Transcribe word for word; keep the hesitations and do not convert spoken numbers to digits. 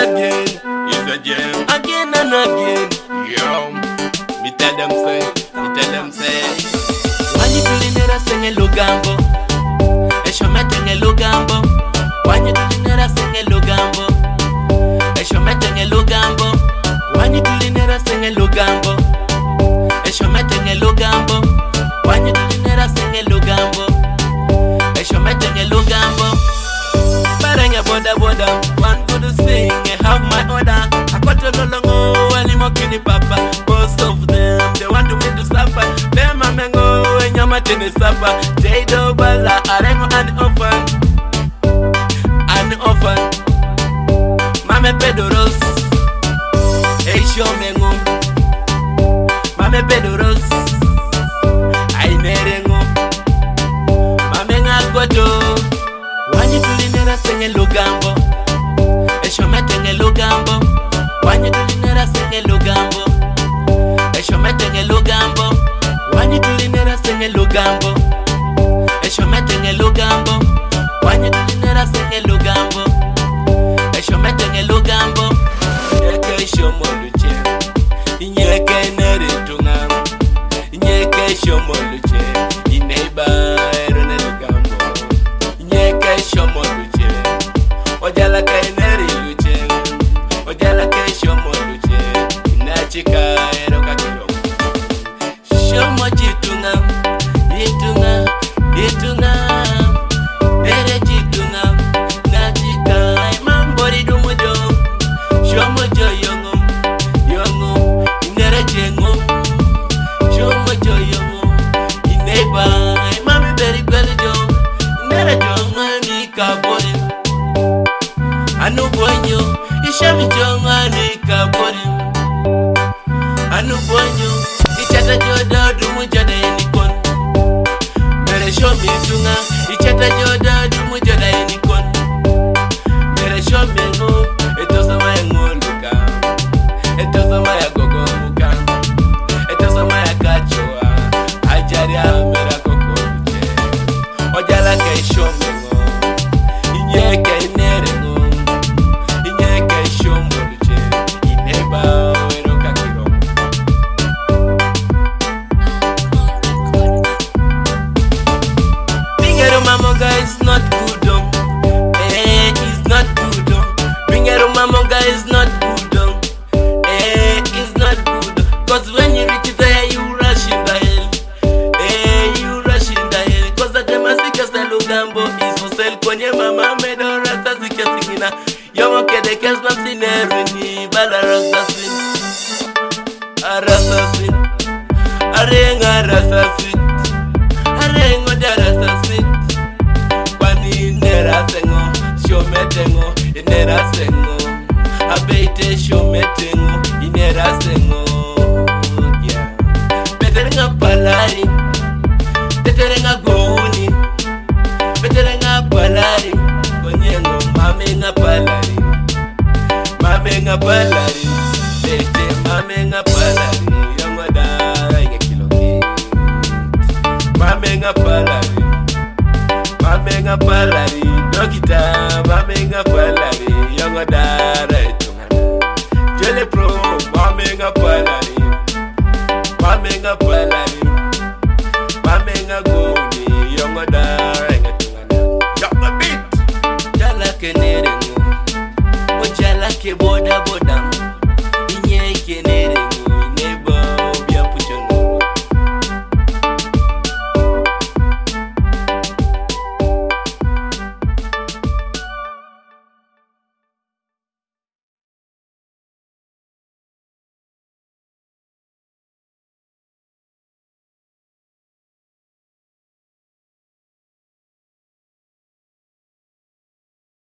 again. It's a jam. Again and again. Yo, me tell them say, me tell them say. Wani tulinera senge lugambo, esho metenge lugambo. Wani tulinera senge lugambo, esho metenge lugambo. Wani tulinera senge lugambo, esho metenge lugambo. Wani tulinera senge lugambo, esho metenge lugambo. Barenge boda boda, one good sing, I have my order. I got a longo, animo kini papa. Most of them, they want to me to suffer. Them a mengo, and yama tini suffer. Jado bala, arengo and orphan, and orphan. Mame pedoros, hey show mengo. Mame pedoros, ay nerengo. Mame ngagoto. Wani tulinera senge lugambo, esho metenge lugambo. Wani tulinera senge lugambo, esho metenge lugambo. Wani tulinera senge lugambo, esho metenge lugambo. Wani tulinera senge lugambo, esho metenge lugambo. Nyeke esho moluche, nyeke nere tunga. Nyeke esho moluche, ineba erone lugambo. Nyeke esho moluche, ojala kaineri luche. Ojala ke esho moluche, inachika eroka kilo. Shomo jitunga, jitunga, jitunga. Ere jitunga, nachika imambori dumujo. Shomo jo yongo, yongo, inere jengo. Shomo jo yongo, ineba imami beri kweli jo. Inere jongo ni kabori. Anu bonyo, ishami jonga ni kabori. Anu bonyo, ichata joda dumu joda yenikon. Mere shomi tunga, ichata joda dumu joda yenikon. Mere shomi ngo, eto sama ya ngoluka. Eto sama ya gogo muka. Eto sama ya kachoa. Ajari amera koko uche. Ojala ke shomi ngo, inyeke inere ngo. Inyeke shomi uche, ineba eroka kiro. Bingero mamonga is not good um. Eh, it's not good um. Bingero mamonga is not good um. Eh, it's not good um. Cause when you reach there you rush in the hell. Eh, you rush in the hell. Cause the demasika sa lugambo is for sale. Kwenye mama medo rasta zike singina. Yomo kede kes mam sinerini bala rasta sin. Arasta sin. Arenga rasta sin. Arengo da rasta sin. Kwani nera sengo, shome tengo, inera sengo. Abeite shome tengo, inera sengo. Yeah. Beterenga palari, beterenga gouni, beterenga palari. Konyengo mamenga palari, mamenga palari. Bete mamenga palari, yango da ike kiloki. Mamenga palari, mamenga palari. Dokita mamenga palari, yango da retungana. Jele pro mamenga palari, mamenga palari. Mamenga goni, yango da retungana. Jala beat, jala ke nerengo, ojala ke boda boda.